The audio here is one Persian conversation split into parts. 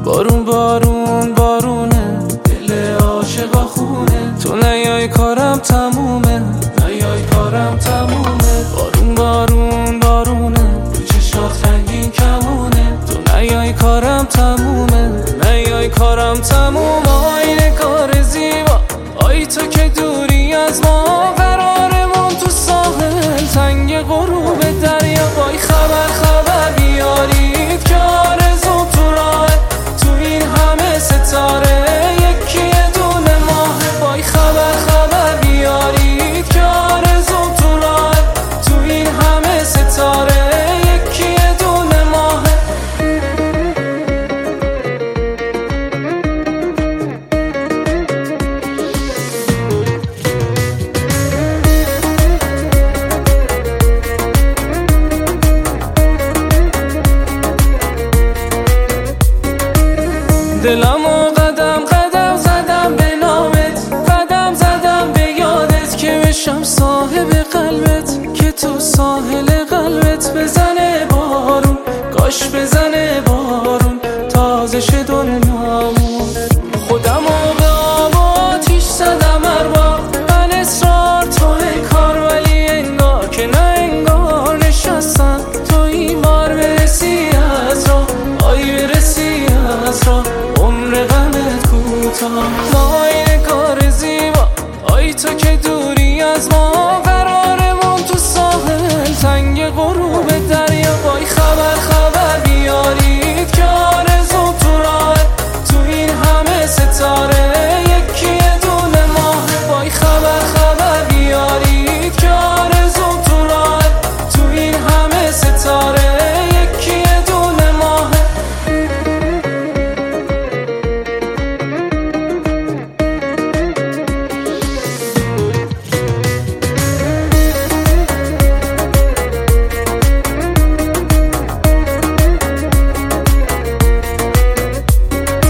بارون بارون بارونه، دل عاشقا خونه. تو نیای کارم تمومه، نیای کارم تمومه. بارون بارون بارونه، تو چشات رنگین کمونه. تو نیای کارم تمومه، نیای کارم تمومه. آی نگار زیبا، آی تو که دوری از ما، قرارمون تو ساحل تنگ غروب دریا. وای خبر خبر بیارید که آرزو تو راه، تو این همه ستاره یکی یه دونه ماه. وای خبر خبر بیارید که آرزو تو راه، تو این همه ستاره یکی یه دونه ماه. دلمو قدم قدم زدم به نامت، قدم زدم به یادت که بشم صاحب قلبت، که تو ساحل قلبت بزنه بارون، کاش بزنه بارون تازه شه دنیامون. خودمو به آب و آتیش زدم هر بار، من اصرار توی کار، ولی انگار که نه انگار نشستم تو این بار. برسی از راه، آی برسی از راه، عمر غمت کوتاه. وای نگار زیبا، آی تو که دوری از ما، قرارمون تو ساحل تنگ غروب دریا. وای خبر خبر بیارید که آرزو تو راه، تو این همه ستاره یکی یه دونه ماه. وای خبر خبر بیارید که آرزو تو راه، تو این همه ستاره یکی یه دونه ماه.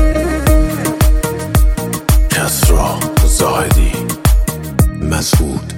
کسری زاهدی مسعود